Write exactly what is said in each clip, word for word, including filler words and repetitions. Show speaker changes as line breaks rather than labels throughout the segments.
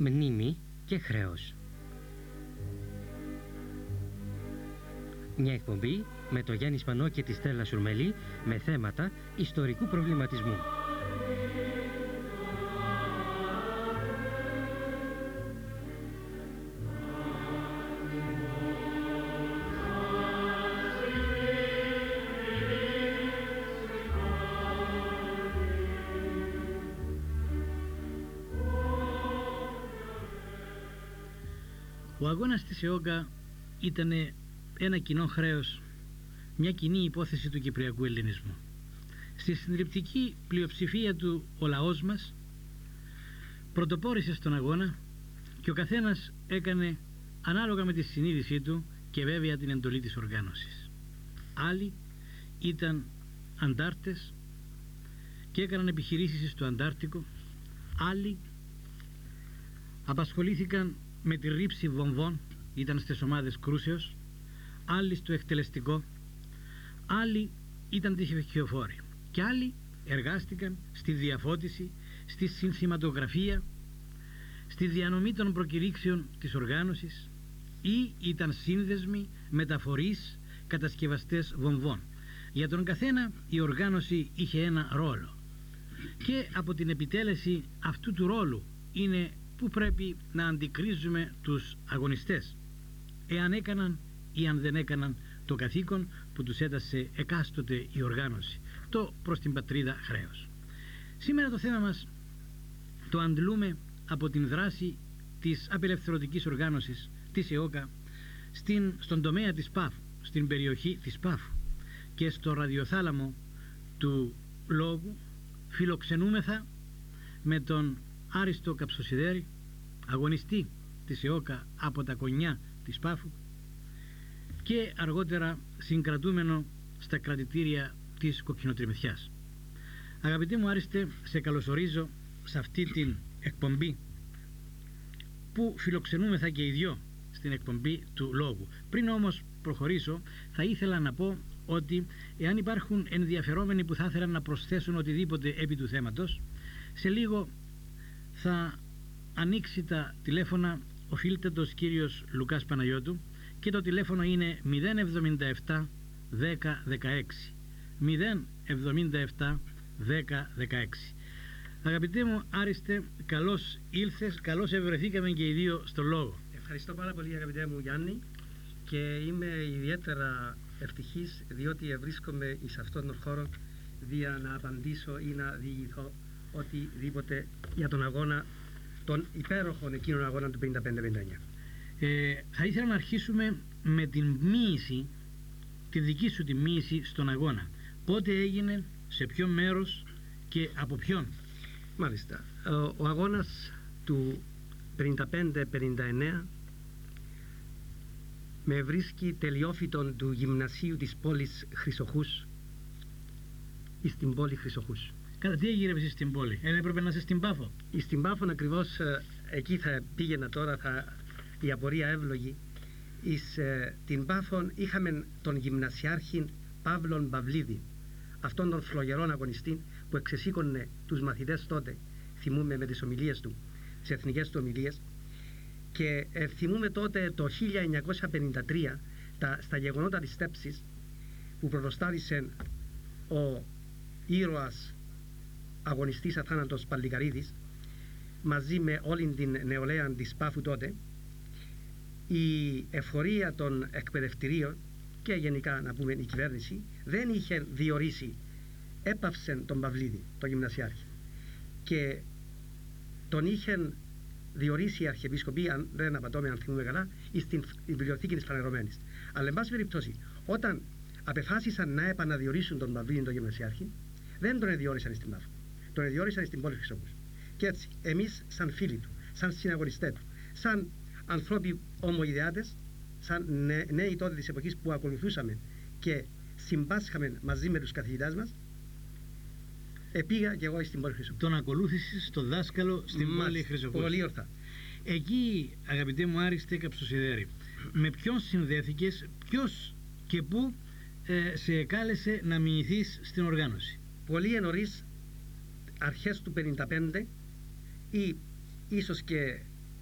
Μνήμη και χρέος. Μια εκπομπή με το Γιάννη Σπανό και τη Στέλλα Σουρμελή με θέματα ιστορικού προβληματισμού.
Ο αγώνας της ΕΟΚΑ ήταν ένα κοινό χρέος, μια κοινή υπόθεση του κυπριακού ελληνισμού. Στη συντριπτική πλειοψηφία του ο λαός μας πρωτοπόρησε στον αγώνα και ο καθένας έκανε ανάλογα με τη συνείδησή του και βέβαια την εντολή της οργάνωσης. Άλλοι ήταν αντάρτες και έκαναν επιχειρήσεις στο Αντάρτικο, άλλοι απασχολήθηκαν με τη ρήψη βομβών, ήταν στις ομάδες κρούσεως, άλλοι στο εκτελεστικό, άλλοι ήταν τυχοφόροι και άλλοι εργάστηκαν στη διαφώτιση, στη συνθηματογραφία, στη διανομή των προκηρύξεων της οργάνωσης ή ήταν σύνδεσμοι, μεταφορείς, κατασκευαστές βομβών. Για τον καθένα η οργάνωση είχε ένα ρόλο και από την επιτέλεση αυτού του ρόλου είναι που πρέπει να αντικρίζουμε τους αγωνιστές, εάν έκαναν ή αν δεν έκαναν το καθήκον που τους έτασε εκάστοτε η οργάνωση, το προς την πατρίδα χρέος. Σήμερα το θέμα μας το αντλούμε από την δράση της απελευθερωτικής οργάνωσης της ΕΟΚΑ στην, στον τομέα της Πάφου, στην περιοχή της Πάφου και στο ραδιοθάλαμο του Λόγου φιλοξενούμεθα με τον Άριστο Καψοσιδέρη, αγωνιστή της ΕΟΚΑ από τα Κονιά της Πάφου και αργότερα συγκρατούμενο στα κρατητήρια της Κοκκινοτριμηθιάς. Αγαπητοί μου Άριστε, σε καλωσορίζω σε αυτή την εκπομπή που φιλοξενούμεθα και οι δυο στην εκπομπή του Λόγου. Πριν όμως προχωρήσω, θα ήθελα να πω ότι εάν υπάρχουν ενδιαφερόμενοι που θα ήθελαν να προσθέσουν οτιδήποτε επί του θέματος, σε λίγο θα ανοίξει τα τηλέφωνα ο φίλτετος κύριος Λουκάς Παναγιώτου και το τηλέφωνο είναι μηδέν εβδομήντα επτά δέκα δεκαέξι μηδέν εβδομήντα επτά δέκα δεκαέξι. Αγαπητέ μου Άριστε, καλώς ήλθες, καλώς ευρεθήκαμε και οι δύο στο Λόγο.
Ευχαριστώ πάρα πολύ αγαπητέ μου Γιάννη και είμαι ιδιαίτερα ευτυχής διότι βρίσκομαι σε αυτόν τον χώρο για να απαντήσω ή να διηγηθώ οτιδήποτε για τον αγώνα, τον υπέροχων εκείνων αγώνα του πενήντα πέντε πενήντα εννιά.
Ε, θα ήθελα να αρχίσουμε με την μοίηση, τη δική σου τη μοίηση στον αγώνα. Πότε έγινε, σε ποιο μέρος και από ποιον?
Μάλιστα. Ο, ο αγώνας του πενήντα πέντε πενήντα εννιά με βρίσκει τελειόφυτον του γυμνασίου της πόλης Χρυσοχούς, στην πόλη Χρυσοχούς.
Κατά τι έγιρευε στην πόλη, δεν έπρεπε να είσαι στην Πάφο?
Στην Πάφο ακριβώς, εκεί θα πήγαινα τώρα, θα, η απορία εύλογη. Εις ε, την Πάφο είχαμε τον γυμνασιάρχη Παύλον Παυλίδη, αυτόν τον φλογερόν αγωνιστή που εξεσήκωνε τους μαθητές τότε, θυμούμε με τις ομιλίες του, τις εθνικές του ομιλίες, και ε, θυμούμε τότε το χίλια εννιακόσια πενήντα τρία τα, στα γεγονότα της Στέψης που πρωτοστάτησε ο ήρωας αγωνιστής αθάνατος Παλικαρίδης μαζί με όλη την νεολαία της Πάφου τότε. Η εφορία των εκπαιδευτηρίων και γενικά να πούμε η κυβέρνηση δεν είχε διορίσει, έπαυσε τον Παυλίδη, τον γυμνασιάρχη, και τον είχε διορίσει η Αρχιεπίσκοπη, αν δεν απατώμε, αν θυμούμε καλά, στην βιβλιοθήκη της Φανερωμένης. Αλλά εν πάση περιπτώσει, όταν απεφάσισαν να επαναδιορίσουν τον Παυλίδη τον γυμνασιάρχη, δεν τον διόρισαν στην Πάφο, τον διόρισαν στην πόλη Χρυσοχούς. Και έτσι εμείς σαν φίλοι του, σαν συναγωνιστές του, σαν ανθρώποι ομοειδεάτες, σαν νέ, νέοι τότε της εποχής που ακολουθούσαμε και συμπάσχαμε μαζί με τους καθηγητές μας, επήγα και εγώ στην πόλη Χρυσοχούς.
Τον ακολούθησες στο δάσκαλο στην Μάλιστα, πόλη Χρυσοχούς.
Πολύ ορθά.
Εκεί, αγαπητέ μου Άριστε Καψοσιδέρη, με ποιον συνδέθηκες, ποιος και πού ε, σε κάλεσε να μοιηθείς στην οργάνωση?
Πολύ νωρίς, αρχές του πενήντα πέντε ή ίσως και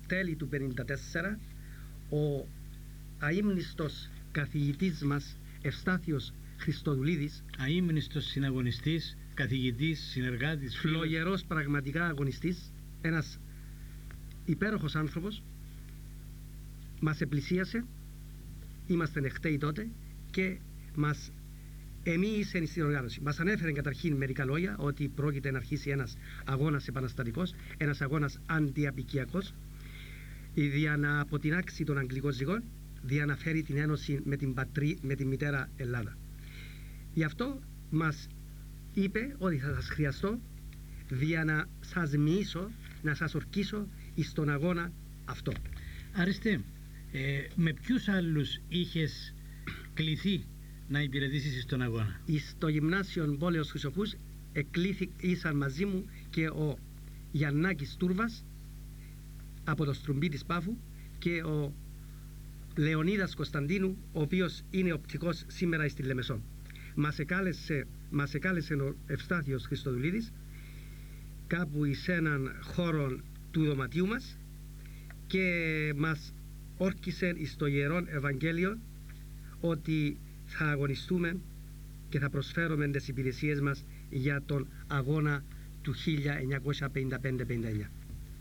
τέλη του πενήντα τέσσερα ο αείμνηστος καθηγητής μας Ευστάθιος Χριστοδουλίδης,
αείμνηστος συναγωνιστής, καθηγητής, συνεργάτης,
φλογερός πραγματικά αγωνιστής, ένας υπέροχος άνθρωπος, μας επλησίασε, είμαστε εχθέοι τότε και μας εμείς στην οργάνωση. Μας ανέφερε καταρχήν μερικά λόγια ότι πρόκειται να αρχίσει ένας αγώνας επαναστατικός, ένας αγώνας αντιαπικιακός, για να αποτινάξει τον αγγλικό ζυγό, για να φέρει την ένωση με την, πατρί, με την μητέρα Ελλάδα. Γι' αυτό μας είπε ότι θα σας χρειαστώ για να σας μοιήσω, να σας ορκίσω στον αγώνα αυτό.
Άριστε, ε, με ποιους άλλους είχες κληθεί να υπηρετήσεις στον αγώνα?
Στο γυμνάσιο Πόλεως Χρυσοχούς εκλήθησαν μαζί μου και ο Γιαννάκης Τούρβας από το Στρουμπί της Πάφου και ο Λεωνίδας Κωνσταντίνου, ο οποίος είναι οπτικός σήμερα στη Λεμεσό. Μας εκάλεσε, μας εκάλεσε ο Ευστάθιος Χριστοδουλίδης κάπου εις έναν χώρο του δωματίου μας και μας όρκισε στο Ιερόν Ευαγγέλιο ότι θα αγωνιστούμε και θα προσφέρουμε τις υπηρεσίες μας για τον αγώνα του χίλια εννιακόσια πενήντα πέντε πενήντα εννιά.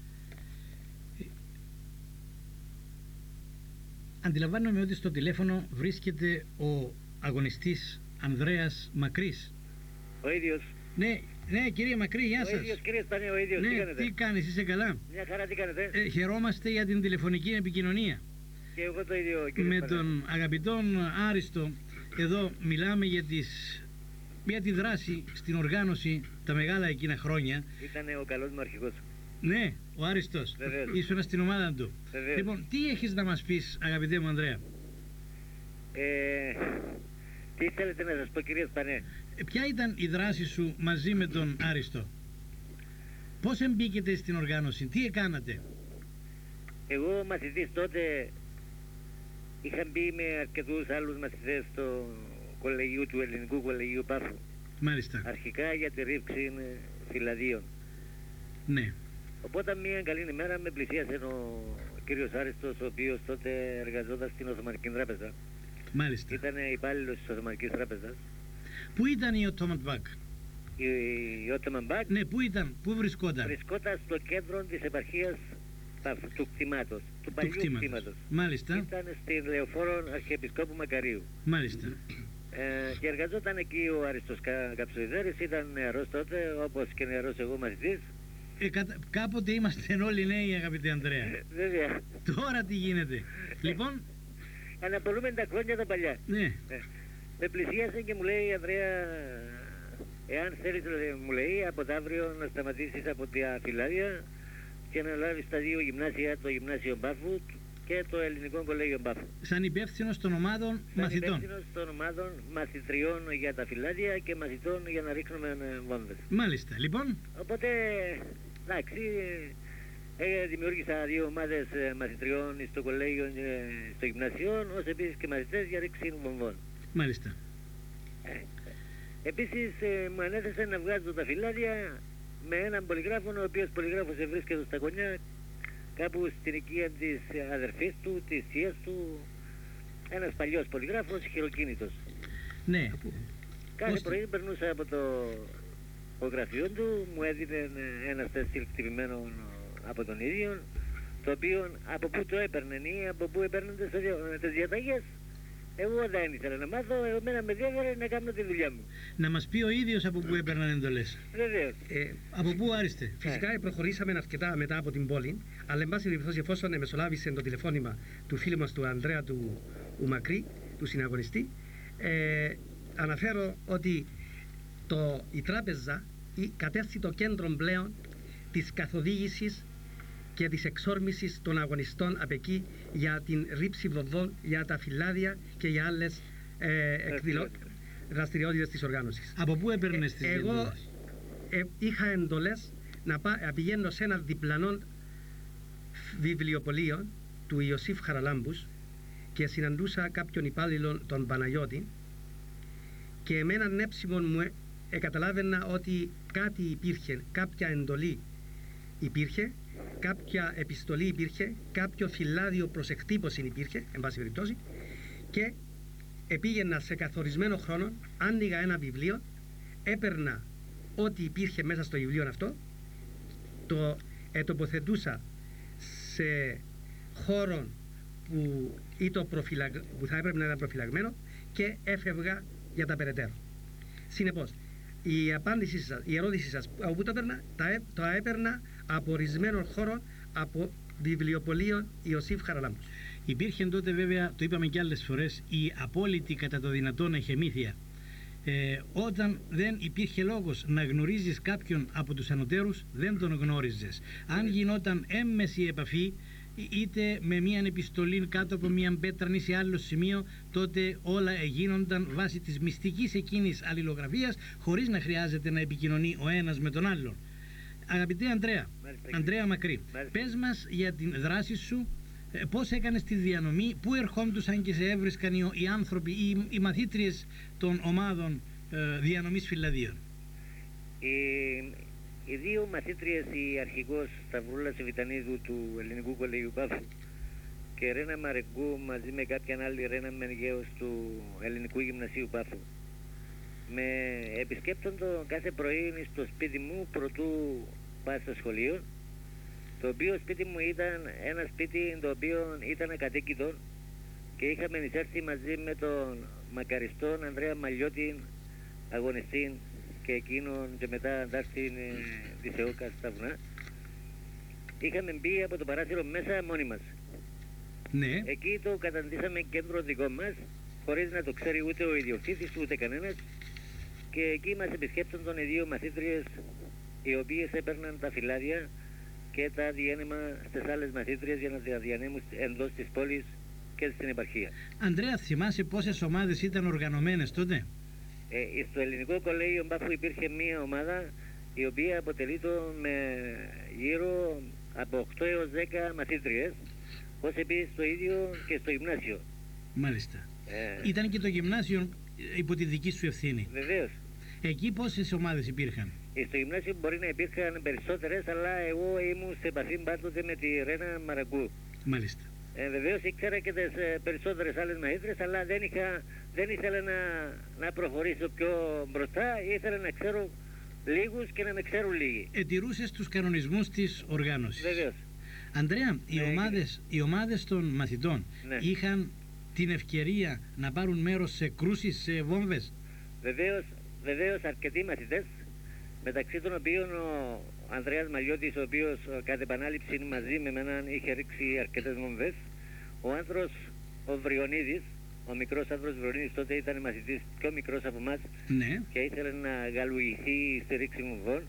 Αντιλαμβάνομαι ότι στο τηλέφωνο βρίσκεται ο αγωνιστής Ανδρέας Μακρύς.
Ο ίδιος.
Ναι, ναι, κύριε Μακρύ, γεια σας.
Ο ίδιος, κύριε Σπανέ, ο ίδιος.
Ναι,
τι κάνετε?
τι κάνεις, είσαι καλά?
Μια χαρά, τι κάνετε?
Ε, χαιρόμαστε για την τηλεφωνική επικοινωνία.
Και εγώ το ίδιο, κύριε
Με
Σπανέ.
τον αγαπητόν Άριστο εδώ μιλάμε για, τις, για τη δράση στην οργάνωση τα μεγάλα εκείνα χρόνια.
Ήτανε ο καλός μου αρχηγός.
Ναι, ο Άριστος.
Βεβαίως.
Ήσουν στην ομάδα του.
Βεβαίως.
Λοιπόν, τι έχεις να μας πεις, αγαπητέ μου Ανδρέα?
Ε, τι θέλετε να σας πω, κύριε Σπανέ?
Ε, ποια ήταν η δράση σου μαζί με τον Άριστο? Πώς εμπήκετε στην οργάνωση, τι έκανατε?
Εγώ μαθητής τότε είχα μπει με αρκετούς άλλους μαθητές στο κολεγίου του Ελληνικού Κολεγίου Πάφου.
Μάλιστα.
Αρχικά για τη ρήψη φυλαδίων.
Ναι.
Οπότε μια καλή ημέρα με πλησίασε ο κύριος Άριστος, ο οποίος τότε εργαζόταν στην Οθωμανική Τράπεζα.
Μάλιστα.
Ήταν υπάλληλος της Οθωμανικής Τράπεζας.
Πού ήταν η Ottoman Bank?
Η, η Ottoman Bank
Ναι, πού ήταν, πού βρισκόταν?
βρισκόταν στο κέντρο της επαρχίας του κτήματος, του παλιού κτήματος.
Μάλιστα.
Ήταν στη Λεωφόρο Αρχιεπισκόπου Μακαρίου.
Μάλιστα.
Ε, και εργαζόταν εκεί ο Άριστος Κα, Καψοϊδέρης, ήταν νεαρός τότε, όπως και νεαρός εγώ μαθητής.
Ε, κατα... Κάποτε είμαστε όλοι νέοι, αγαπητέ Ανδρέα.
Ε, βέβαια.
Τώρα τι γίνεται? Λοιπόν,
Αναπολούμε τα χρόνια τα παλιά.
ναι.
Ε, με πλησίασε και μου λέει, Ανδρέα, εάν θέλεις, μου λέει, από το αύριο να σταματήσεις από τα φυλάδια και να λάβεις τα δύο γυμνάσια, το γυμνάσιο Μπάφου και το ελληνικό κολέγιο Μπάφου.
Σαν υπεύθυνος των ομάδων
Σαν
μαθητών.
υπεύθυνος των ομάδων μαθητριών για τα φυλάδια και μαθητών για να ρίχνουμε ε, βόμβες.
Μάλιστα. Λοιπόν,
Οπότε, εντάξει, ε, δημιούργησα δύο ομάδες ε, μαθητριών στο κολέγιο και στο γυμνάσιο, ως επίσης και μαθητές για ρίξη βομβών.
μάλιστα.
Ε, επίσης ε, μου ανέθεσε να βγάζω τα φυλάδια με έναν πολυγράφο, ο οποίος πολυγράφος βρίσκεται στα Κονιά, κάπου στην οικία της αδερφής του, της θείας του, ένας παλιός πολυγράφος, χειροκίνητος.
Ναι.
Κάθε
Πώς-
πρωί περνούσα από το, το γραφείο του, μου έδινε ένα στέστιλ χτυπημένο από τον ίδιο, το οποίο από πού το έπαιρνε ή από πού έπαιρνε τις διαταγές. Εγώ δεν ήθελα να μάθω, εμένα με διέφερε να κάνω τη δουλειά μου.
Να μας πει ο ίδιος από πού έπαιρναν εντολές.
Βεβαίως.
Ε,
Από πού, Άριστε?
Φυσικά προχωρήσαμε αρκετά μετά από την πόλη, αλλά εν πάση περιπτώσει, εφόσον μεσολάβησε το τηλεφώνημα του φίλου μας του Ανδρέα του Μακρύ, του συναγωνιστή, ε, αναφέρω ότι το, η τράπεζα η, κατέστη το κέντρο πλέον της καθοδήγησης και της εξόρμησης των αγωνιστών απ' εκεί για την ρήψη βομβών, για τα φυλάδια και για άλλες ε, εκδηλω... δραστηριότητες της οργάνωσης.
Από πού έπαιρνες τις
Εγώ
εντολές?
ε, είχα εντολές να, πά, να πηγαίνω σε ένα διπλανό βιβλιοπωλείο του Ιωσήφ Χαραλάμπους και συναντούσα κάποιον υπάλληλο, τον Παναγιώτη, και με έναν έψιμο μου ε, ε, καταλάβαινα ότι κάτι υπήρχε, κάποια εντολή υπήρχε κάποια επιστολή υπήρχε, κάποιο φυλάδιο προς εκτύπωση υπήρχε, εν πάση περιπτώσει, και επήγαινα σε καθορισμένο χρόνο, άνοιγα ένα βιβλίο, έπαιρνα ό,τι υπήρχε μέσα στο βιβλίο αυτό, το ετοποθετούσα σε χώρο που, ή το προφυλαγ... που θα έπρεπε να ήταν προφυλαγμένο και έφευγα για τα περαιτέρω. Συνεπώς, η απάντησή σας, η ερώτησή σας, από πού το έπαιρνα, το έπαιρνα από ορισμένο χώρο, από βιβλιοπωλείο Ιωσήφ Χαραλάμπους.
Υπήρχε τότε βέβαια, το είπαμε και άλλες φορές, η απόλυτη κατά το δυνατόν εχεμήθεια. Ε, όταν δεν υπήρχε λόγος να γνωρίζεις κάποιον από τους ανωτέρους, δεν τον γνώριζες. Αν γινόταν έμμεση επαφή, είτε με μια επιστολή κάτω από μια πέτρα ή σε άλλο σημείο, τότε όλα γίνονταν βάσει της μυστικής εκείνης αλληλογραφίας, χωρίς να χρειάζεται να επικοινωνεί ο ένας με τον άλλον. Αγαπητέ Ανδρέα, Μάλιστα, Ανδρέα Μακρύ, Μάλιστα. πες μας για την δράση σου, πώς έκανες τη διανομή, πού ερχόντουσαν και σε έβρισκαν οι, οι άνθρωποι, οι, οι μαθήτριες των ομάδων ε, διανομής φυλαδίων.
Οι, οι δύο μαθήτριες, η αρχηγός Σταυρούλα Σεβιτανίδου του Ελληνικού Κολεγίου Πάφου και Ρένα Μαρεγκού, μαζί με κάποιαν άλλη Ρένα Μενγέος του Ελληνικού Γυμνασίου Πάφου, με επισκέπτοντο κάθε πρωί στο σπίτι μου προτού πάω στο σχολείο, το οποίο σπίτι μου ήταν ένα σπίτι το οποίο ήταν ακατοίκητο και είχαμε εισέλθει μαζί με τον μακαριστόν Ανδρέα Μαλιώτη, αγωνιστή και εκείνον και μετά αντάρτη της ΕΟΚΑ στα βουνά. Είχαμε μπει από το παράθυρο μέσα μόνοι μας.
Ναι.
Εκεί το καταντήσαμε κέντρο δικό μας, χωρίς να το ξέρει ούτε ο ιδιοκτήτης ούτε κανένας, και εκεί μας επισκέπτονταν οι δύο μαθήτριες, οι οποίες έπαιρναν τα φυλάδια και τα διένεμα στις άλλες μαθήτριες για να τα διανέμουν εντός της πόλης και στην επαρχία.
Ανδρέα, θυμάσαι πόσες ομάδες ήταν οργανωμένες τότε?
Ε, στο Ελληνικό Κολέγιο Μπάφου υπήρχε μία ομάδα η οποία αποτελείται με γύρω από οκτώ έως δέκα μαθήτριες, ως επίσης το ίδιο και στο γυμνάσιο.
Μάλιστα.
Ε,
ήταν και το γυμνάσιο υπό τη δική σου ευθύνη.
Βεβαίως.
Εκεί πόσες ομάδες υπήρχαν?
Στο γυμνάσιο μπορεί να υπήρχαν περισσότερες, αλλά εγώ ήμουν σε επαφή πάντοτε με τη Ρένα Μαραγκού.
Μάλιστα.
Ε, βεβαίως ήξερα και τις ε, περισσότερες άλλες μαθήτρες, αλλά δεν, είχα, δεν ήθελα να, να προχωρήσω πιο μπροστά, ήθελα να ξέρω λίγους και να με ξέρουν λίγοι.
Ετηρούσες τους κανονισμούς της οργάνωσης.
Βεβαίως.
Ανδρέα, οι,
ναι,
ομάδες, οι ομάδες των μαθητών
ναι. είχαν
την ευκαιρία να πάρουν μέρος σε κρούσεις, σε βόμβες?
Βεβαίως, βεβαίως αρκετοί μαθητές, μεταξύ των οποίων ο Ανδρέας Μαλιώτης, ο οποίος κατ' επανάληψη μαζί με εμένα είχε ρίξει αρκετές βομβές, ο άνθρωπος ο Βριονίδης, ο μικρός άνθρωπος Βριονίδης, τότε ήταν μαθητής πιο μικρός από εμάς,
ναι.
και ήθελε να γαλουηθεί στη ρήξη βομβών.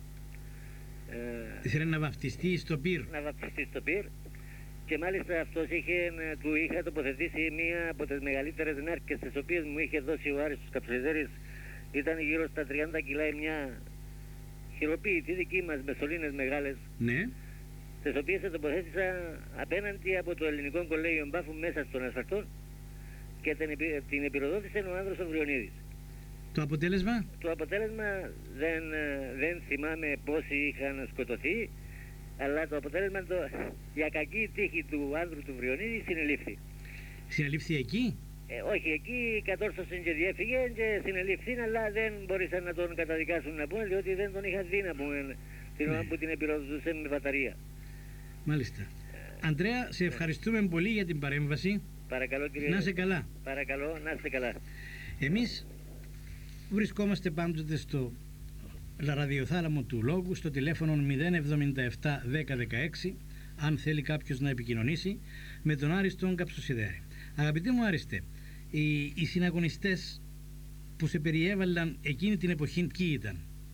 Ε, ήθελε να βαφτιστεί στο πυρ.
Να βαφτιστεί στο πυρ. Και μάλιστα αυτός είχε, του είχα τοποθετήσει μία από τις μεγαλύτερες νάρκες, τις οποίες μου είχε δώσει ο Άριστος Καψιδέρης. Ήταν γύρω στα τριάντα κιλά μια χειροποίητη δική μας με σωλήνες μεγάλες,
ναι.
τις οποίες θα τοποθέτησα απέναντι από το Ελληνικό Κολέγιο Μπάφου μέσα στον ασφαλτό και την, την επιρροδότησε ο άνδρος ο Βριονίδης.
Το αποτέλεσμα?
Το αποτέλεσμα δεν, δεν θυμάμαι πόσοι είχαν σκοτωθεί, αλλά το αποτέλεσμα το, για κακή τύχη του άνδρου του Βριονίδη συνελήφθη.
Συνελήφθη εκεί?
Ε, όχι, εκεί κατόρθωσε και διέφυγε και συνελήφθη, αλλά δεν μπορούσαν να τον καταδικάσουν, να πούμε, διότι δεν τον είχαν δει, να πούμε, την ώρα, ναι, που την επιρροδοτούσε με μπαταρία.
Μάλιστα. Ε, Ανδρέα, σε ευχαριστούμε, ναι, πολύ για την παρέμβαση.
Παρακαλώ, κύριε.
Να είσαι καλά.
Παρακαλώ, να είστε καλά.
Εμείς βρισκόμαστε πάντοτε στο ραδιοθάλαμο του Λόγου, στο τηλέφωνο μηδέν εβδομήντα επτά δέκα δεκαέξι, αν θέλει κάποιος να επικοινωνήσει, με τον Άριστον Καψοσιδέρη. Αγαπητέ μου Άριστε, οι, οι συναγωνιστές που σε περιέβαλαν εκείνη την εποχή ποιοι ήταν?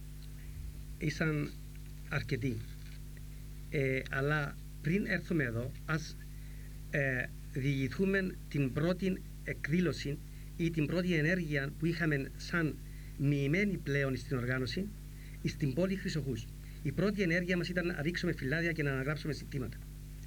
Ήσαν αρκετοί, ε, αλλά πριν έρθουμε εδώ ας ε, διηγηθούμε την πρώτη εκδήλωση ή την πρώτη ενέργεια που είχαμε σαν μοιημένη πλέον στην οργάνωση στην πόλη Χρυσοχούς. Η πρώτη ενέργεια μας ήταν να ρίξουμε φυλάδια και να αναγράψουμε συντήματα.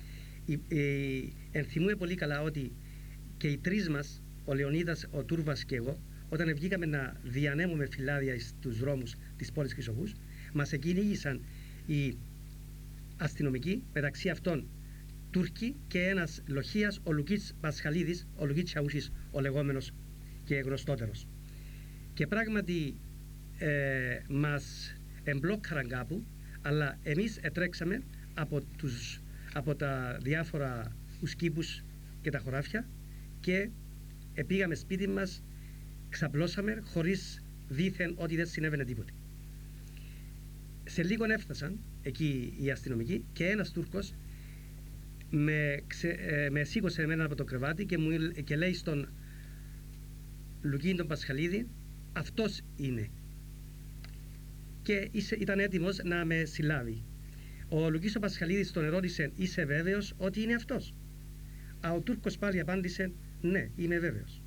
Ενθυμούμε πολύ καλά ότι και οι τρεις μας, ο Λεωνίδας, ο Τούρβας και εγώ, όταν βγήκαμε να διανέμουμε φυλάδια στους δρόμους της πόλης Χρυσοχούς, μας εκκυνήγησαν οι αστυνομικοί, μεταξύ αυτών Τούρκοι και ένας λοχείας, ο Λουκής Πασχαλίδης, ο Λουκής Τσαούσης, ο λεγόμενος και γνωστότερος. Και πράγματι ε, μας εμπλόκαραν κάπου, αλλά εμείς ετρέξαμε από, τους, από τα διάφορα ουσκήπους και τα χωράφια και πήγαμε σπίτι μας, ξαπλώσαμε χωρίς δήθεν ότι δεν συνέβαινε τίποτε. Σε λίγο έφτασαν εκεί οι αστυνομικοί και ένας Τούρκος με, ξε, ε, με σήκωσε εμένα από το κρεβάτι και, μου, και λέει στον Λουκίν τον Πασχαλίδη, αυτός είναι. Και είσαι, ήταν έτοιμος να με συλλάβει. Ο Λουκής ο Πασχαλίδης τον ερώτησε, είσαι βέβαιος ότι είναι αυτός? Α, ο Τούρκος πάλι απάντησε, ναι, είμαι βέβαιος.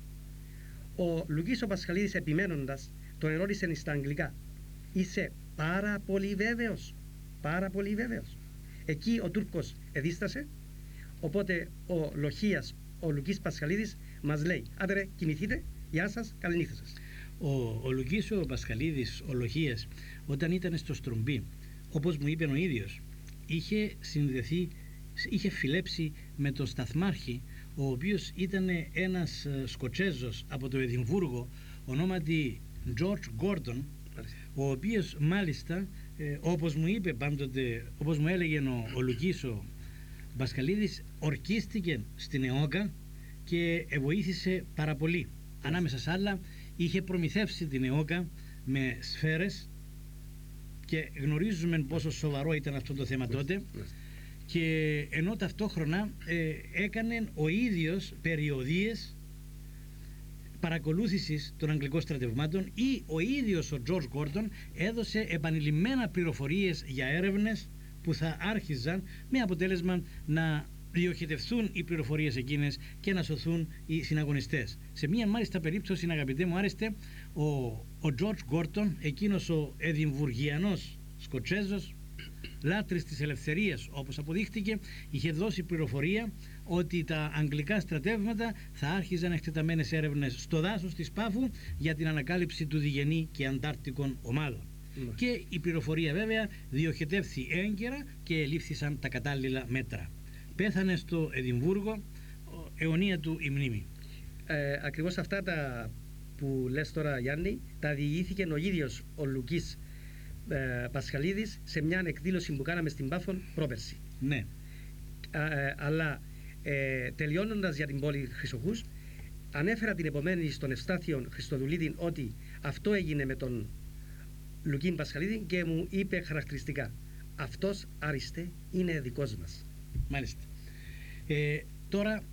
Ο Λουκής ο Πασχαλίδης επιμένοντας τον ερώτησε στα αγγλικά, είσαι πάρα πολύ βέβαιος? Πάρα πολύ βέβαιος? Εκεί ο Τούρκος εδίστασε, οπότε ο λοχείας, ο Λουκής Πασχαλίδης μας λέει, άντε ρε, κοιμηθείτε, γεια σας, καλή νύχτα σας.
Ο, ο Λουκής ο Πασχαλίδης, ο λοχείας, όταν ήταν στο Στρομπί, όπως μου είπε ο ίδιος, είχε συνδεθεί, είχε φιλέψει με τον σταθμάρχη, ο οποίος ήταν ένας Σκοτσέζος από το Εδιμβούργο, ονόματι George Gordon, ο οποίος μάλιστα, ε, όπως μου είπε πάντοτε, όπως μου έλεγε ο, ο Λουκής ο Πασχαλίδης, ορκίστηκε στην ΕΟΚΑ και βοήθησε πάρα πολύ. Ανάμεσα σ' άλλα είχε προμηθεύσει την ΕΟΚΑ με σφαίρες και γνωρίζουμε πόσο σοβαρό ήταν αυτό το θέμα τότε, και ενώ ταυτόχρονα ε, έκανε ο ίδιος περιοδίες παρακολούθησης των αγγλικών στρατευμάτων, ή ο ίδιος ο George Gordon έδωσε επανειλημμένα πληροφορίες για έρευνες που θα άρχιζαν με αποτέλεσμα να διοχετευθούν οι πληροφορίες εκείνες και να σωθούν οι συναγωνιστές. Σε μία μάλιστα περίπτωση, αγαπητέ μου άρεστε, ο, ο George Gordon, εκείνος ο Εδιμβουργιανός Σκοτσέζος, λάτρης της ελευθερίας όπως αποδείχτηκε, είχε δώσει πληροφορία ότι τα αγγλικά στρατεύματα θα άρχιζαν εκτεταμένες έρευνες στο δάσος της Πάφου για την ανακάλυψη του Διγενή και Αντάρτικων ομάδων. Mm. Και η πληροφορία βέβαια διοχετεύθη έγκαιρα και ελήφθησαν τα κατάλληλα μέτρα. Πέθανε στο Εδιμβούργο, αιωνία του η μνήμη.
Ε, ακριβώς αυτά τα που λες τώρα, Γιάννη, τα διηγήθηκε ο ίδιος ο Λουκής ε, Πασχαλίδης σε μια εκδήλωση που κάναμε στην Πάφων πρόπερση.
Ναι.
Ε, αλλά ε, τελειώνοντας για την πόλη Χρυσοχούς, ανέφερα την επομένη στον Ευστάθιο Χριστοδουλίδη ότι αυτό έγινε με τον Λουκίν Πασχαλίδη και μου είπε χαρακτηριστικά, αυτός, άριστε, είναι δικός μας.
Μάλιστα. Ε, τώρα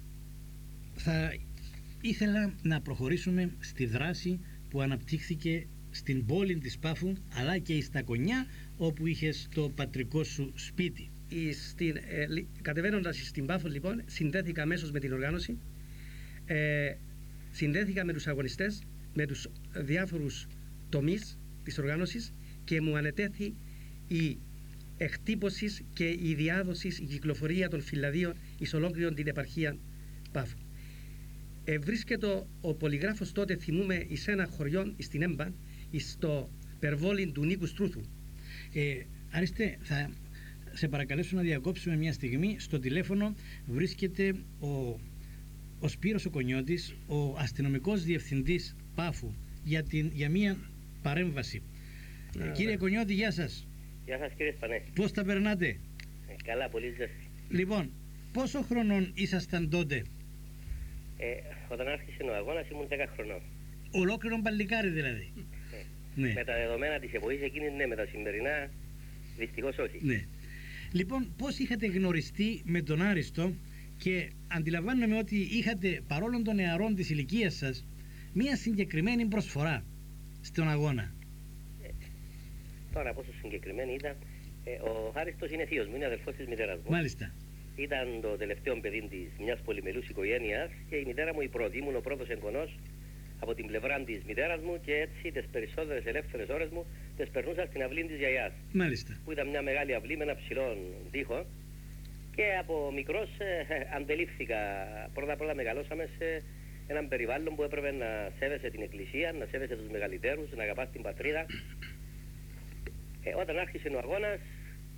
θα ήθελα να προχωρήσουμε στη δράση που αναπτύχθηκε στην πόλη της Πάφου, αλλά και στα Κονιά, όπου είχες το πατρικό σου σπίτι.
Στην, ε, κατεβαίνοντας στην Πάφο, λοιπόν, συνδέθηκα αμέσως με την οργάνωση, ε, συνδέθηκα με τους αγωνιστές, με τους διάφορους τομείς της οργάνωσης και μου ανετέθη η εκτύπωση και η διάδοση, η κυκλοφορία των φυλαδίων εις ολόκληρον την επαρχία Πάφου. Ε, βρίσκεται ο πολυγράφος τότε, θυμούμε, εις ένα χωριό στην Έμπα, στο περβόλιν του Νίκου Στρούθου.
Ε, Άριστε, θα σε παρακαλέσω να διακόψουμε μια στιγμή. Στο τηλέφωνο βρίσκεται ο, ο Σπύρος ο Κονιώτης, ο αστυνομικός διευθυντής Πάφου, για, την, για μια παρέμβαση. Ε, κύριε Κονιώτη, γεια σας.
Γεια σας, κύριε Σπανέ.
Πώς τα περνάτε?
Ε, καλά, πολύ ζέστη.
Λοιπόν, πόσο χρονών ήσασταν τότε?
Ε, όταν άρχισε ο αγώνας ήμουν δέκα χρονών.
Ολόκληρο παλικάρι δηλαδή.
Ε,
ναι.
Με τα δεδομένα της εποχής εκείνης, ναι, με τα σημερινά δυστυχώς όχι.
Ναι. Λοιπόν, πώς είχατε γνωριστεί με τον Άριστο, και αντιλαμβάνομαι ότι είχατε, παρόλο των νεαρών της ηλικίας σας, μία συγκεκριμένη προσφορά στον αγώνα.
Ε, τώρα πόσο συγκεκριμένη ήταν, ε, ο Άριστος είναι θείος μου, είναι αδελφός της μητέρας μου.
Μάλιστα.
Ήταν το τελευταίο παιδί της μιας πολυμελούς οικογένειας και η μητέρα μου η πρώτη, ήμουν ο πρώτος εγγονός από την πλευρά της μητέρας μου και έτσι τις περισσότερες ελεύθερες ώρες μου τις περνούσα στην αυλή της γιαγιάς.
Μάλιστα.
Που ήταν μια μεγάλη αυλή με ένα ψηλό τοίχο και από μικρός ε, αντελήφθηκα, πρώτα απ' όλα μεγαλώσαμε σε έναν περιβάλλον που έπρεπε να σέβεσαι την εκκλησία, να σέβεσαι τους μεγαλύτερους, να αγαπάς την πατρίδα. Ε, όταν άρχισε ο αγώνας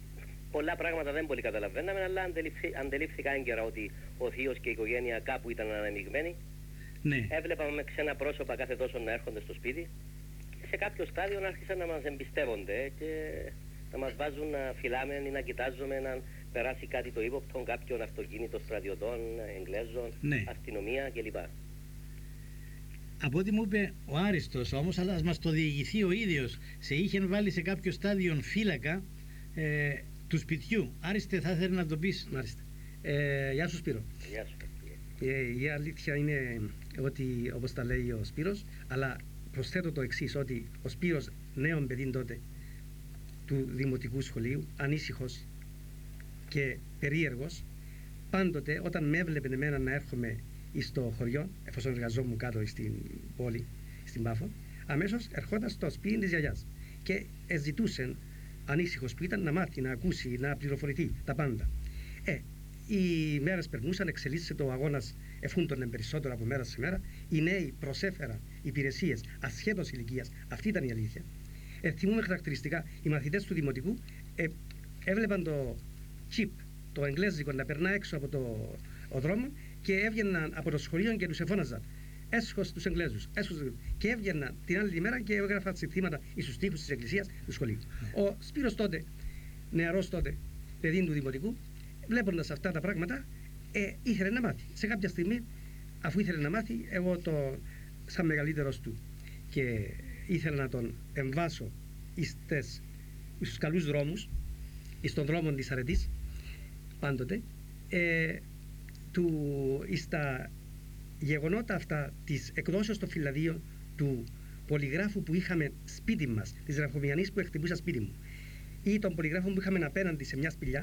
πολλά πράγματα δεν πολύ καταλαβαίναμε, αλλά αντελήφθη, αντελήφθηκα έγκαιρα ότι ο θείος και η οικογένεια κάπου ήταν αναμειγμένοι.
Ναι.
Έβλεπαμε με ξένα πρόσωπα κάθε τόσο να έρχονται στο σπίτι και σε κάποιο στάδιο άρχισαν να μας εμπιστεύονται και να μας βάζουν να φυλάμε ή να κοιτάζουμε να περάσει κάτι το ύποπτο, κάποιον αυτοκίνητο στρατιωτών, Εγγλέζων,
ναι.
αστυνομία κλπ.
Από ό,τι μου είπε ο Άριστος όμως, αλλά ας μας το διηγηθεί ο ίδιος, σε είχε βάλει σε κάποιο στάδιο φύλακα ε, του σπιτιού. Άριστε, θα ήθελε να το πεις.
Μάλιστα. Ε, γεια σου Σπύρο.
Γεια σου.
Ε, η αλήθεια είναι ότι, όπως τα λέει ο Σπύρος, αλλά προσθέτω το εξής, ότι ο Σπύρος νέον παιδί τότε του Δημοτικού Σχολείου, ανήσυχος και περίεργος, πάντοτε όταν με έβλεπε εμένα να έρχομαι στο χωριό, εφόσον εργαζόμουν κάτω στην πόλη, στην Πάφο, αμέσως ερχόταν στο σπίτι της γιαγιάς και ζητούσε, ανήσυχος που ήταν, να μάθει, να ακούσει, να πληροφορηθεί τα πάντα. Ε, οι μέρες περνούσαν, εξελίσσεται το αγώνας, εφούντωνε περισσότερο από μέρα σε μέρα. Οι νέοι προσέφεραν υπηρεσίες ασχέτως ηλικίας. Αυτή ήταν η αλήθεια. Ε, θυμούμε χαρακτηριστικά, οι μαθητές του Δημοτικού ε, έβλεπαν το τσιπ, το εγγλέζικο, να περνά έξω από το ο δρόμο και έβγαιναν από το σχολείο και τους εφώναζαν έσχος τους Εγγλέζους, έσχος τους... και έβγαιναν την άλλη μέρα και έγραφαν συνθήματα στους τοίχους της εκκλησίας του σχολείου. Ο Σπύρος τότε, νεαρός τότε, παιδί του Δημοτικού, βλέποντας αυτά τα πράγματα, ε, ήθελε να μάθει. Σε κάποια στιγμή, αφού ήθελε να μάθει, εγώ το, σαν μεγαλύτερος του και ήθελα να τον εμβάσω εις στους καλούς δρόμους, εις των δρόμων της αρετής, πάντοτε, ε, του, στα γεγονότα αυτά της εκδόσεως των φυλαδίων του πολυγράφου που είχαμε σπίτι μας, της γραφομηιανής που εκτυπούσα σπίτι μου, ή των πολυγράφων που είχαμε απέναντι σε μια σπηλιά,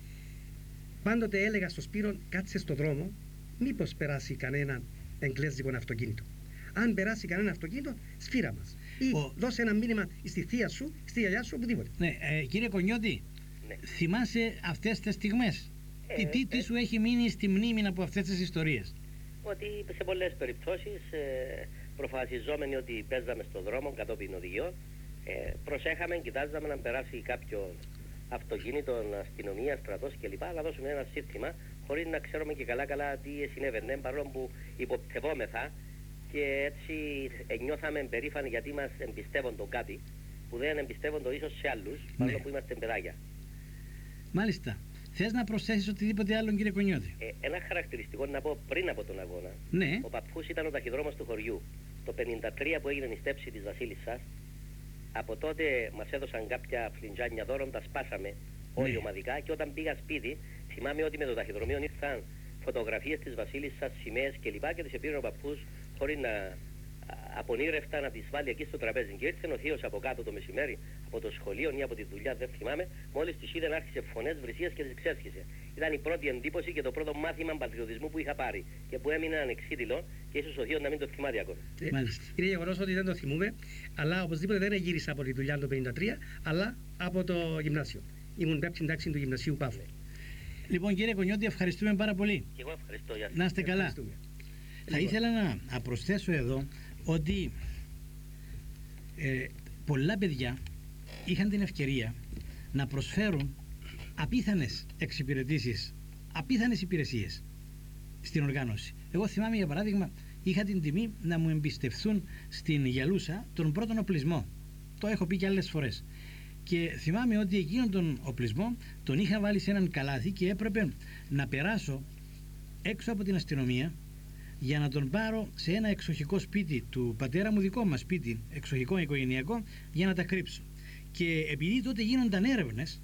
πάντοτε έλεγα στο Σπύρο, κάτσε στο δρόμο, μήπως περάσει κανένα εγγλέζικο αυτοκίνητο. Αν περάσει κανένα αυτοκίνητο, σφύρα μας. Ή Ο... δώσε ένα μήνυμα στη θεία σου, στη γιαγιά σου, οπουδήποτε.
Ναι, ε, κύριε Κονιώτη, ναι. Θυμάσαι αυτές τις στιγμές. Ε, τι, τι, ε, τι σου έχει μείνει στη μνήμη από αυτές τις ιστορίες?
Ότι σε πολλές περιπτώσεις, ε, προφασιζόμενοι ότι παίζαμε στον δρόμο κατόπιν οδηγιών, ε, προσέχαμε, κοιτάζαμε να περάσει κάποιο αυτοκίνητο, αστυνομία, στρατός κλπ. Αλλά δώσουμε ένα σύνθημα χωρίς να ξέρουμε και καλά-καλά τι συνέβαινε, παρόλο που υποπτευόμεθα και έτσι νιώθαμε περήφανοι γιατί μας εμπιστεύονται κάτι που δεν εμπιστεύονται ίσως σε άλλους, παρόλο ναι. που είμαστε παιδάκια.
Μάλιστα. Θες να προσθέσεις οτιδήποτε άλλο, κύριε Κονιώτη?
Ε, ένα χαρακτηριστικό να πω πριν από τον αγώνα.
Ναι.
Ο παππούς ήταν ο ταχυδρόμος του χωριού. Το πενήντα τρία που έγινε η στέψη της Βασίλισσας, από τότε μας έδωσαν κάποια φλιντζάνια δώρων, τα σπάσαμε όλοι ναι. ομαδικά και όταν πήγα σπίτι, θυμάμαι ότι με το ταχυδρομείο ήρθαν φωτογραφίες της Βασίλισσας, σημαίες κλπ. Και τις επήρε ο παππούς χωρίς να απονήρευτα να τις βάλει εκεί στο τραπέζι. Και ήρθε ο θείος από κάτω το μεσημέρι, από το σχολείο ή από τη δουλειά, δεν θυμάμαι, μόλις τις είδε να άρχισε φωνές βρυσίας και τις ξέσχισε. Ήταν η πρώτη εντύπωση και το πρώτο μάθημα πατριωτισμού που είχα πάρει και που έμεινε ανεξίδηλο και ίσως ο θείος να μην το θυμάται ακόμα.
Ε, είναι γεγονός ότι δεν το θυμούμε, αλλά οπωσδήποτε δεν γύρισα από τη δουλειά το πενήντα τρία, αλλά από το γυμνάσιο. Ήμουν πέμπτη τάξη του γυμνασίου Πάφου.
Λοιπόν, κύριε Κονιώτη, ευχαριστούμε πάρα πολύ.
Και εγώ ευχαριστώ. Για
να είστε καλά. Θα λοιπόν. ήθελα να, να προσθέσω εδώ ότι ε, πολλά παιδιά είχαν την ευκαιρία να προσφέρουν απίθανες εξυπηρετήσεις, απίθανες υπηρεσίες στην οργάνωση. Εγώ θυμάμαι, για παράδειγμα, είχα την τιμή να μου εμπιστευθούν στην Γελούσα τον πρώτον οπλισμό. Το έχω πει και άλλες φορές. Και θυμάμαι ότι εκείνον τον οπλισμό τον είχα βάλει σε έναν καλάθι και έπρεπε να περάσω έξω από την αστυνομία για να τον πάρω σε ένα εξοχικό σπίτι του πατέρα μου, δικό μας σπίτι, εξοχικό οικογενειακό, για να τα κρύψω. Και επειδή τότε γίνονταν έρευνες,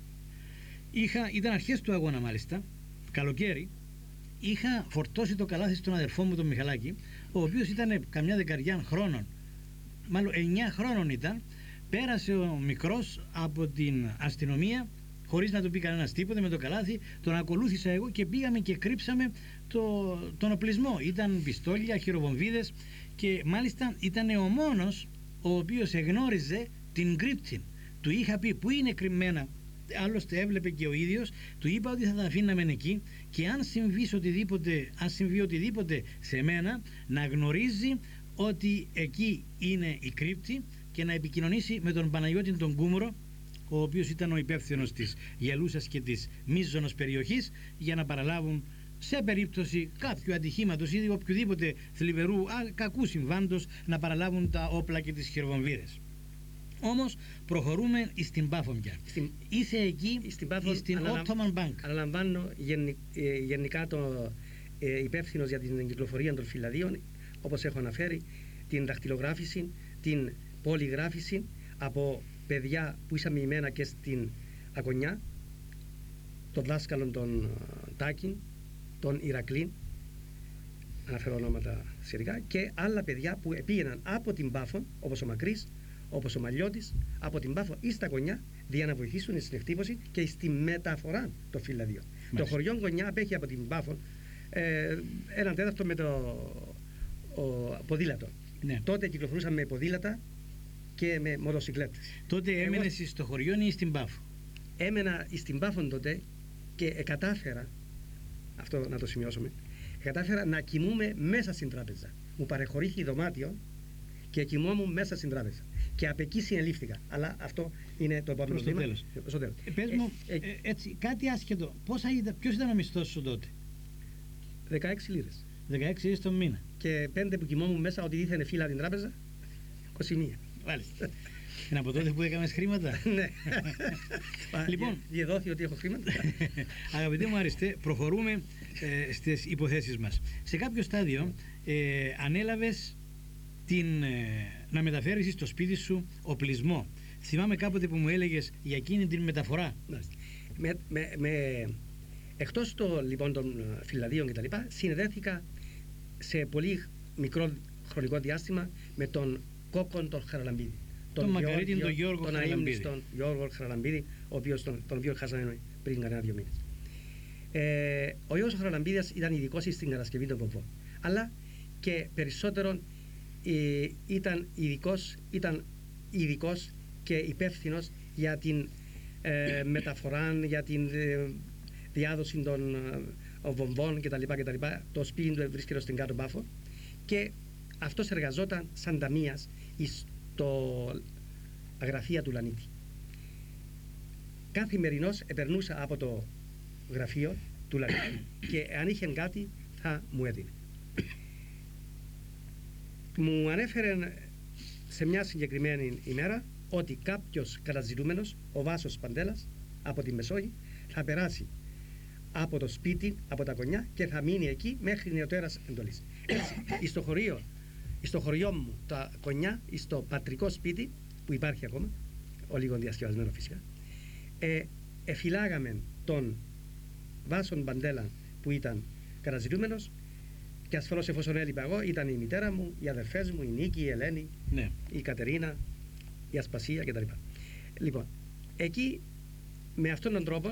είχα, ήταν αρχές του αγώνα μάλιστα, καλοκαίρι, είχα φορτώσει το καλάθι στον αδερφό μου τον Μιχαλάκη, ο οποίος ήταν καμιά δεκαριά χρόνων, μάλλον εννιά χρόνων ήταν. Πέρασε ο μικρός από την αστυνομία χωρίς να του πει κανένας τίποτε με το καλάθι, τον ακολούθησα εγώ και πήγαμε και κρύψαμε το, τον οπλισμό. Ήταν πιστόλια, χειροβομβίδες και μάλιστα ήταν ο μόνος ο οποίος εγνώριζε την κρύπτη. Του είχα πει που είναι κρυμμένα, άλλωστε έβλεπε και ο ίδιος, του είπα ότι θα τα αφήναμε εκεί και αν συμβεί οτιδήποτε, αν συμβεί οτιδήποτε σε μένα, να γνωρίζει ότι εκεί είναι η κρύπτη και να επικοινωνήσει με τον Παναγιώτη τον Κούμουρο, ο οποίος ήταν ο υπεύθυνος της Γελούσας και της Μίζωνος περιοχής, για να παραλάβουν σε περίπτωση κάποιου ατυχήματος ή οποιοδήποτε θλιβερού α, κακού συμβάντος, να παραλάβουν τα όπλα και τις χειροβομβίδες. Όμως προχωρούμε στην Πάφο πια.
Στην...
Είσαι εκεί
στην, Πάφο,
στην
αναλαμ...
Ottoman Bank.
Αναλαμβάνω γενι... ε, γενικά το ε, υπεύθυνο για την κυκλοφορία των φυλαδίων, όπως έχω αναφέρει, την δαχτυλογράφηση, την πολυγράφηση από παιδιά που ήσαν μειμένα και στην Ακονιά, των δάσκαλων των Τάκιν, των Ηρακλήν, αναφέρω ονόματα σειρικά, και άλλα παιδιά που πήγαιναν από την Πάφο, όπως ο Μακρύς, όπως ο Μαλιώτης, από την Πάφο ή στα Κονιά, για να βοηθήσουν στην εκτύπωση και στη μεταφορά των φυλαδίων. Το χωριό Κονιά απέχει από την Πάφο ε, έναν τέταρτο με το ο, ποδήλατο.
Ναι.
Τότε κυκλοφορούσαν με ποδήλατα και με μοτοσυκλέτες.
Τότε έμενες Εγώ... στο χωριό ή στην Πάφο?
Έμενα στην Πάφο τότε και κατάφερα, αυτό να το σημειώσουμε, κατάφερα να κοιμούμαι μέσα στην τράπεζα. Μου παρεχωρήθηκε δωμάτιο και κοιμόμουν μέσα στην τράπεζα. Και από εκεί συνελήφθηκα. Αλλά αυτό είναι το επόμενο βήμα.
Τέλος.
Στο τέλος.
Ε, πες μου, ε, ε, έτσι, κάτι άσχετο. Πόσα ήταν, ποιος ήταν ο μισθός σου τότε?
δεκαέξι λίρες.
δεκαέξι λίρες τον μήνα.
Και πέντε που κοιμόμουν μέσα, ότι ήθελε φύλλα την τράπεζα, είκοσι μία.
Μάλιστα. Είναι από τότε που έκανες χρήματα.
Ναι.
Λοιπόν,
διεδόθη ότι έχω χρήματα.
Αγαπητέ μου Αριστέ, προχωρούμε ε, στις υποθέσεις μας. Σε κάποιο στάδιο ε, ανέλαβες την, ε, να μεταφέρεις στο σπίτι σου οπλισμό. Θυμάμαι κάποτε που μου έλεγες για εκείνη την μεταφορά.
Με, με, με, εκτός το, λοιπόν, των φυλαδίων και τα λοιπά, συνεδέθηκα σε πολύ μικρό χρονικό διάστημα με τον Κόκκον τον Χαραλαμπίδη.
Τον, τον Μακαρίτην τον Γιώργο
τον
Χαραλαμπίδη.
Τον Γιώργο Χαραλαμπίδη, ο οποίος τον, τον οποίο χάσαμε πριν κανένα δύο μήνες. Ε, ο Γιώργος Χαραλαμπίδης ήταν ειδικός στην κατασκευή των βομβών. Αλλά και περισσότερον ε, ήταν ειδικός, ήταν ειδικός και υπεύθυνος για την ε, μεταφορά, για την ε, διάδοση των ε, βομβών κτλ. Το σπίτι του βρίσκεται στην κάτω Πάφο και αυτός εργαζόταν σαν ταμείας στο γραφεία του Λανίτη. Καθημερινώς επερνούσα από το γραφείο του Λανίτη και αν είχε κάτι θα μου έδινε. Μου ανέφερε σε μια συγκεκριμένη ημέρα ότι κάποιος καταζητούμενος, ο Βάσος Παντέλας από τη Μεσόγειο, θα περάσει από το σπίτι, από τα Κονιά και θα μείνει εκεί μέχρι νεοτέρας εντολής. Έτσι, στο χωρίο, στο χωριό μου τα Κονιά, στο πατρικό σπίτι που υπάρχει ακόμα, ο λίγο διασκευασμένο φυσικά, ε, εφυλάγαμε τον Βάσον Παντέλα που ήταν καταζητούμενος και ασφαλώς εφόσον έλειπα εγώ ήταν η μητέρα μου, οι αδερφές μου, η Νίκη, η Ελένη, ναι. η Κατερίνα, η Ασπασία κτλ. Λοιπόν, εκεί με αυτόν τον τρόπο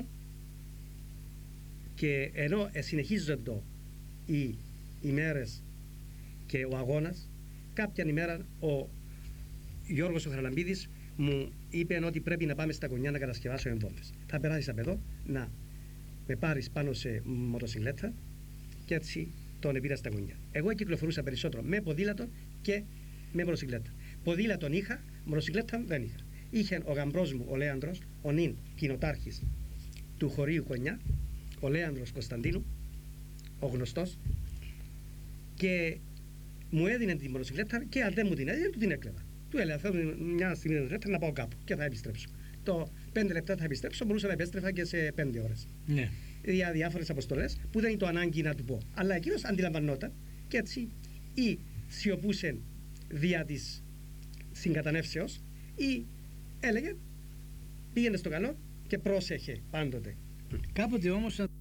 και ενώ συνεχίζονται οι ημέρες και ο αγώνας, κάποια ημέρα ο Γιώργος ο Χαραλαμπίδης μου είπε ότι πρέπει να πάμε στα Κονιά να κατασκευάσω εμβόλτες. Θα περάσεις από εδώ να με πάρεις πάνω σε μοτοσυκλέτα και έτσι τον επήρα στα Κονιά. Εγώ κυκλοφορούσα περισσότερο με ποδήλατο και με μοτοσυκλέτα. Ποδήλατον είχα, μοτοσυκλέτα δεν είχα. Είχε ο γαμπρός μου, ο Λέανδρος, ο νυν κοινοτάρχης του χωρίου Κονιά, ο Λέανδρος Κωνσταντίνου, ο γνωστός, και μου έδινε την μοτοσυκλέτα και αν δεν μου την έδινε, του την έκλεβα. Του έλεγα: θέλω μια στιγμή την μοτοσυκλέτα να πάω κάπου και θα επιστρέψω. Το πέντε λεπτά θα επιστρέψω, μπορούσα να επέστρεφα και σε πέντε ώρες. Ναι. Για διάφορες αποστολές που δεν είναι το ανάγκη να του πω. Αλλά εκείνος αντιλαμβανόταν και έτσι ή σιωπούσε δια της συγκατανεύσεως ή έλεγε πήγαινε στο καλό και πρόσεχε πάντοτε.
Κάποτε όμως